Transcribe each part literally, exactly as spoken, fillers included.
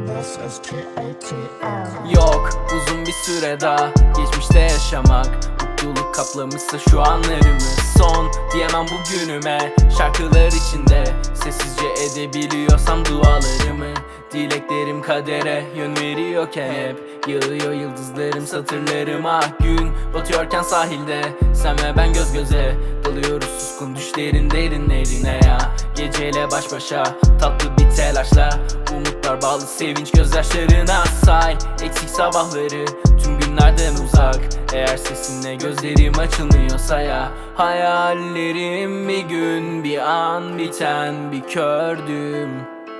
Yok uzun bir süre daha geçmişte yaşamak, mutluluk kaplamışsa şu anlarımı. Son diyemem bugünüme, şarkılar içinde sessizce edebiliyorsam dualarımı. Dileklerim kadere yön veriyorken hep yağıyor yıldızlarım satırlarıma. Gün batıyorken sahilde sen ve ben göz göze dalıyoruz suskun düşlerin derinlerine ya. Geceyle baş başa tatlı bir telaşla, umutlar bağlı sevinç gözyaşlarına. Say eksik sabahları tüm günlerden uzak, eğer sesinle gözlerim açılmıyorsa ya. Hayallerim bir gün bir an biten bir kördüm.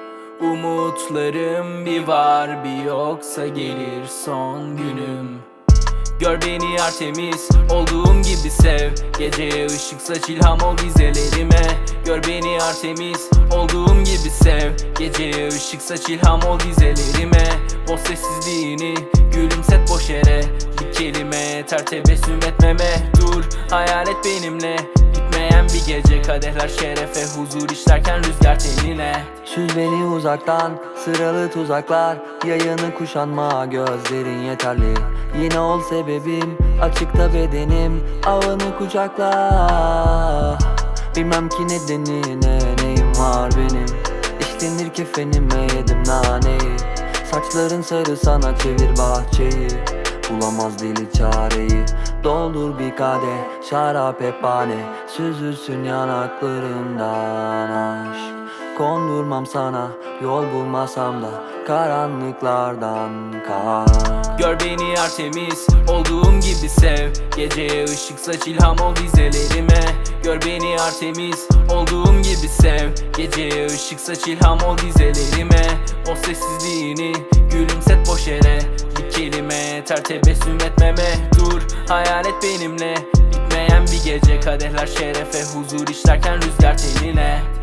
Umutlarım bir var bir yoksa gelir son günüm. Gör beni Artemis, olduğum gibi sev. Geceye ışık saç, ilham ol dizelerime. Gör beni Artemis, olduğum gibi sev. Geceye ışık saç, ilham ol dizelerime. Boz sessizliğini, gülümset boş yere. Bir kelime yeter tebessüm etmeme. Dur, hayal et benimle. Bitmeyen bir gece, kadehler şerefe, huzur işlerken rüzgar tenine. Süz beni uzaktan, sıralı tuzaklar. Yayını kuşanma, gözlerin yeterli. Yine ol sebebim, açıkta bedenim. Avını kucakla. Bilmem ki nedeni ne, neyim var benim. İşlenir kefenime yedim naneyi. Saçların sarı, sana çevir bahçeyi. Bulamaz dili çareyi. Doldur bir kadeh, şarap hep bahane. Süzülsün yanaklarından aşk. Kondurmam sana, yol bulmasam da karanlıklardan kalk. Gör beni Artemis, olduğum gibi sev. Geceye ışık saç, ilham ol dizelerime. Gör beni Artemis, olduğum gibi sev. Geceye ışık saç, ilham ol dizelerime. O sessizliğini, gülümset boş yere. Bir kelime yeter tebessüm etmeme. Dur, hayal et benimle. Bitmeyen bir gece, kadehler şerefe, huzur işlerken rüzgar tenine.